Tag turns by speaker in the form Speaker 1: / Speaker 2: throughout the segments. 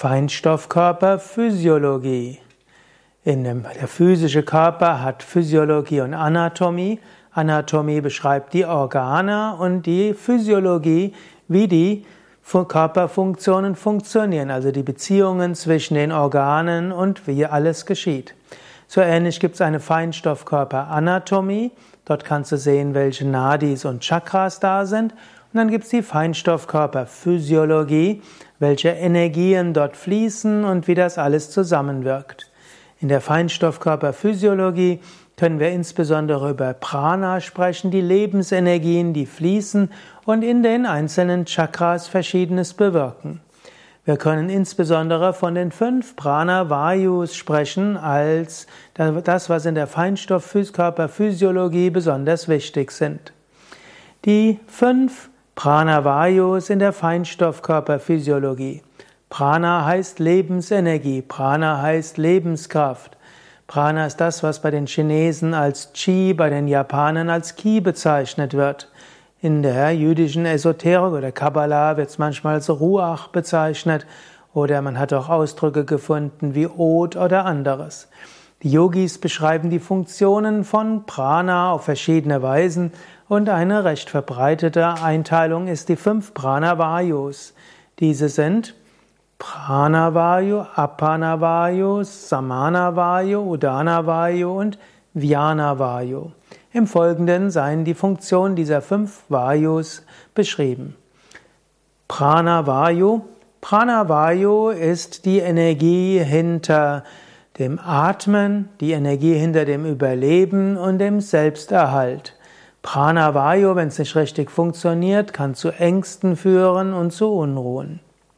Speaker 1: Feinstoffkörperphysiologie. Der physische Körper hat Physiologie und Anatomie. Anatomie beschreibt die Organe und die Physiologie, wie die Körperfunktionen funktionieren, also die Beziehungen zwischen den Organen und wie alles geschieht. So ähnlich gibt es eine Feinstoffkörperanatomie. Dort kannst du sehen, welche Nadis und Chakras da sind. Und dann gibt es die Feinstoffkörperphysiologie, welche Energien dort fließen und wie das alles zusammenwirkt. In der Feinstoffkörperphysiologie können wir insbesondere über Prana sprechen, die Lebensenergien, die fließen und in den einzelnen Chakras Verschiedenes bewirken. Wir können insbesondere von den 5 Prana-Vayus sprechen, als das, was in der Feinstoffkörperphysiologie besonders wichtig sind. Die 5 Prana-Vayus in der Feinstoffkörperphysiologie. Prana heißt Lebensenergie, Prana heißt Lebenskraft. Prana ist das, was bei den Chinesen als Qi, bei den Japanern als Qi bezeichnet wird. In der jüdischen Esoterik oder Kabbalah wird es manchmal als Ruach bezeichnet oder man hat auch Ausdrücke gefunden wie Od oder anderes. Die Yogis beschreiben die Funktionen von Prana auf verschiedene Weisen und eine recht verbreitete Einteilung ist die 5 Prana-Vayus. Diese sind Prana-Vayu, Apana-Vayu, Samana-Vayu, Udana-Vayu und Vyana-Vayu. Im Folgenden seien die Funktionen dieser 5 Vayus beschrieben. Prana-Vayu. Prana-Vayu ist die Energie hinter dem Atmen, die Energie hinter dem Überleben und dem Selbsterhalt. Prana-Vayu, wenn es nicht richtig funktioniert, kann zu Ängsten führen und zu Unruhen.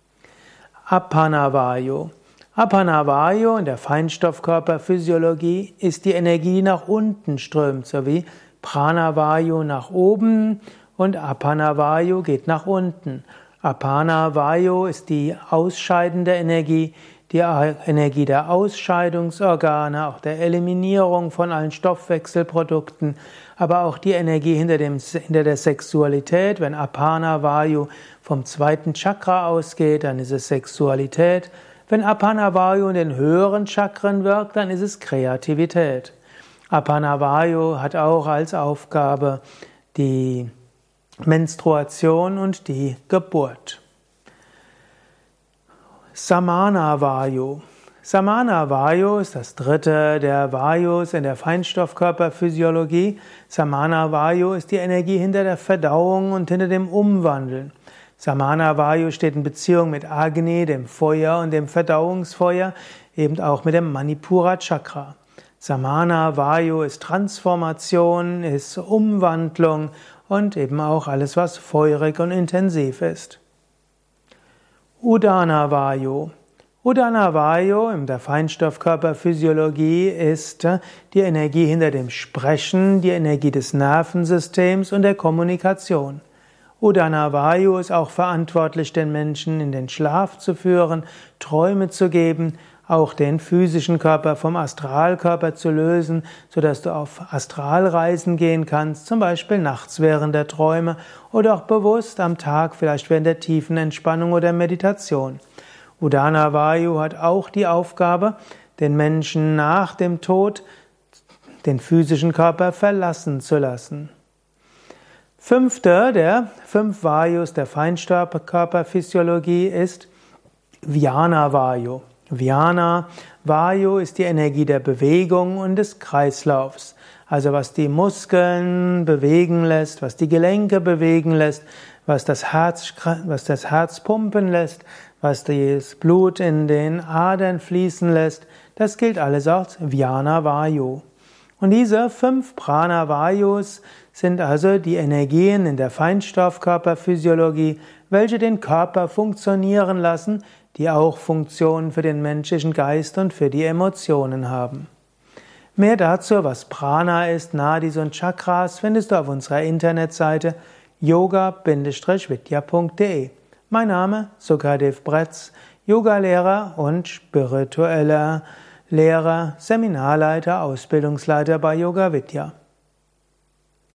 Speaker 1: Apana-Vayu. Apana-Vayu in der Feinstoffkörperphysiologie ist die Energie, die nach unten strömt, sowie Prana-Vayu nach oben und Apana-Vayu geht nach unten. Apana-Vayu ist die ausscheidende Energie, die Energie der Ausscheidungsorgane, auch der Eliminierung von allen Stoffwechselprodukten, aber auch die Energie hinter der Sexualität. Wenn Apana-Vayu vom 2. Chakra ausgeht, dann ist es Sexualität. Wenn Apana-Vayu in den höheren Chakren wirkt, dann ist es Kreativität. Apana-Vayu hat auch als Aufgabe die Menstruation und die Geburt. Samana-Vayu. Samana-Vayu ist das 3. der Vayus in der Feinstoffkörperphysiologie. Samana-Vayu ist die Energie hinter der Verdauung und hinter dem Umwandeln. Samana-Vayu steht in Beziehung mit Agni, dem Feuer und dem Verdauungsfeuer, eben auch mit dem Manipura-Chakra. Samana-Vayu ist Transformation, ist Umwandlung und eben auch alles, was feurig und intensiv ist. Udana-Vayu. Udana-Vayu in der Feinstoffkörperphysiologie ist die Energie hinter dem Sprechen, die Energie des Nervensystems und der Kommunikation. Udana-Vayu ist auch verantwortlich, den Menschen in den Schlaf zu führen, Träume zu geben, auch den physischen Körper vom Astralkörper zu lösen, sodass du auf Astralreisen gehen kannst, zum Beispiel nachts während der Träume oder auch bewusst am Tag, vielleicht während der tiefen Entspannung oder Meditation. Udana-Vayu hat auch die Aufgabe, den Menschen nach dem Tod den physischen Körper verlassen zu lassen. 5. der 5 Vayus der Feinstoffkörperphysiologie ist Vyana-Vayu. Vyana-Vayu ist die Energie der Bewegung und des Kreislaufs. Also was die Muskeln bewegen lässt, was die Gelenke bewegen lässt, was das Herz pumpen lässt, was das Blut in den Adern fließen lässt, das gilt alles als Vyana-Vayu. Und diese 5 Prana-Vayus sind also die Energien in der Feinstoffkörperphysiologie, welche den Körper funktionieren lassen, die auch Funktionen für den menschlichen Geist und für die Emotionen haben. Mehr dazu, was Prana ist, Nadis und Chakras, findest du auf unserer Internetseite yoga-vidya.de. Mein Name Sukadev Bretz, Yogalehrer und spiritueller Lehrer, Seminarleiter, Ausbildungsleiter bei Yoga Vidya.